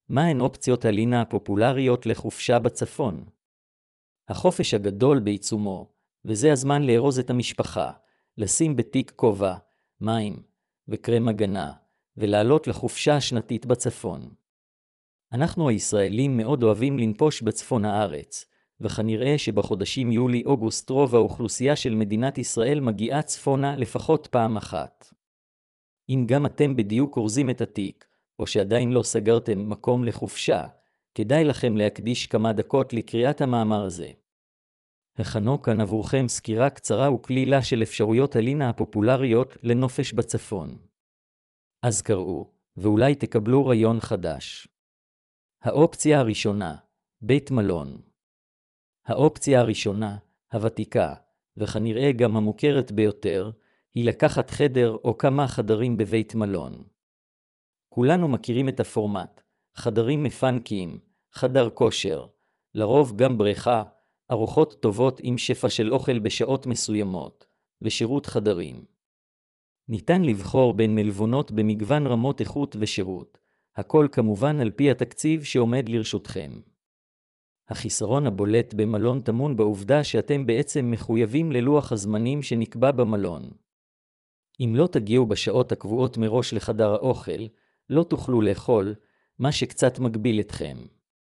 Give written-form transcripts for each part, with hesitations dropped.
מהן אופציות הלינה הפופולריות לחופשה בצפון? החופש הגדול בעיצומו, וזה הזמן לארוז את המשפחה, לשים בתיק כובע, מים וקרם הגנה, ולעלות לחופשה השנתית בצפון. אנחנו הישראלים מאוד אוהבים לנפוש בצפון הארץ, וכנראה שבחודשים יולי-אוגוסט רוב האוכלוסייה של מדינת ישראל מגיעה צפונה לפחות פעם אחת. אם גם אתם בדיוק אורזים את התיק, או שעדיין לא סגרתם מקום לחופשה, כדאי לכם להקדיש כמה דקות לקריאת המאמר הזה. הכנו כאן עבורכם סקירה קצרה וכלילה של אפשרויות הלינה הפופולריות לנופש בצפון. אז קראו, ואולי תקבלו רעיון חדש. האופציה הראשונה, בית מלון. האופציה הראשונה, הוותיקה, וכנראה גם המוכרת ביותר, היא לקחת חדר או כמה חדרים בבית מלון. כולנו מכירים את הפורמט, חדרים מפנקיים, חדר כושר, לרוב גם בריכה, ארוחות טובות עם שפע של אוכל בשעות מסוימות, ושירות חדרים. ניתן לבחור בין מלבונות במגוון רמות איכות ושירות, הכל כמובן על פי התקציב שעומד לרשותכם. החיסרון הבולט במלון טמון בעובדה שאתם בעצם מחויבים ללוח הזמנים שנקבע במלון. אם לא תגיעו בשעות הקבועות מראש לחדר האוכל, לא תוכלו לאכול, מה שקצת מגביל אתכם.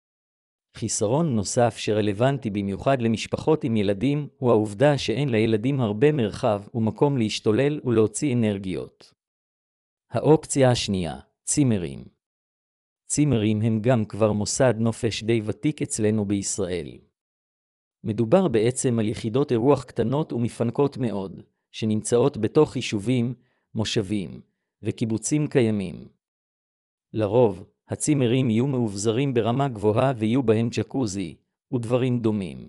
חיסרון נוסף שרלוונטי במיוחד למשפחות עם ילדים הוא העובדה שאין לילדים הרבה מרחב ומקום להשתולל ולהוציא אנרגיות. האופציה השנייה, צימרים. צימרים הם גם כבר מוסד נופש די ותיק אצלנו בישראל. מדובר בעצם על יחידות אירוח קטנות ומפנקות מאוד, שנמצאות בתוך יישובים, מושבים וקיבוצים קיימים. לרוב, הצימרים יהיו מאובזרים ברמה גבוהה ויהיו בהם ג'קוזי ודברים דומים.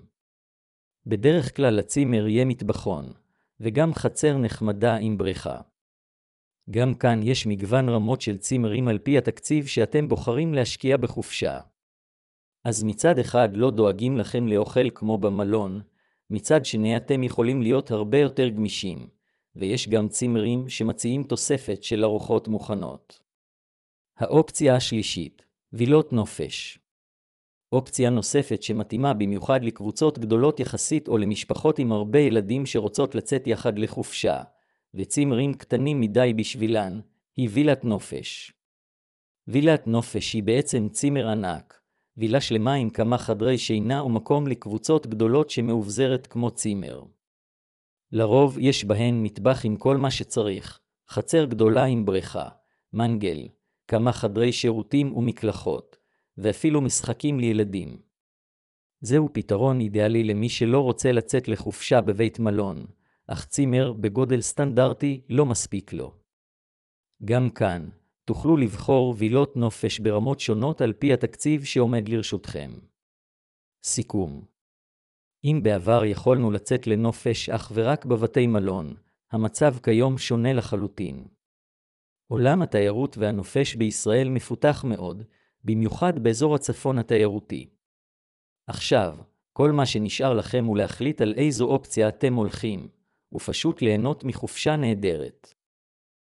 בדרך כלל הצימר יהיה מטבחון, וגם חצר נחמדה עם בריכה. גם כאן יש מגוון רמות של צימרים על פי התקציב שאתם בוחרים להשקיע בחופשה. אז מצד אחד לא דואגים לכם לאוכל כמו במלון, מצד שני אתם יכולים להיות הרבה יותר גמישים, ויש גם צימרים שמציעים תוספת של ארוחות מוכנות. האופציה השלישית, וילות נופש. אופציה נוספת שמתאימה במיוחד לקבוצות גדולות יחסית או למשפחות עם הרבה ילדים שרוצות לצאת יחד לחופשה, וצימרים קטנים מדי בשבילן, היא וילת נופש. וילת נופש היא בעצם צימר ענק, וילה שלמה עם כמה חדרי שינה ומקום לקבוצות גדולות שמאובזרת כמו צימר. לרוב יש בהן מטבח עם כל מה שצריך, חצר גדולה עם בריכה, מנגל, כמה חדרי שירותים ומקלחות, ואפילו משחקים לילדים. זהו פתרון אידיאלי למי שלא רוצה לצאת לחופשה בבית מלון, אך צימר בגודל סטנדרטי לא מספיק לו. גם כאן, תוכלו לבחור וילות נופש ברמות שונות על פי התקציב שעומד לרשותכם. סיכום. אם בעבר יכולנו לצאת לנופש אך ורק בבתי מלון, המצב כיום שונה לחלוטין. עולם התיירות והנופש בישראל מפותח מאוד, במיוחד באזור הצפון התיירותי. עכשיו, כל מה שנשאר לכם הוא להחליט על איזו אופציה אתם הולכים, ופשוט ליהנות מחופשה נהדרת.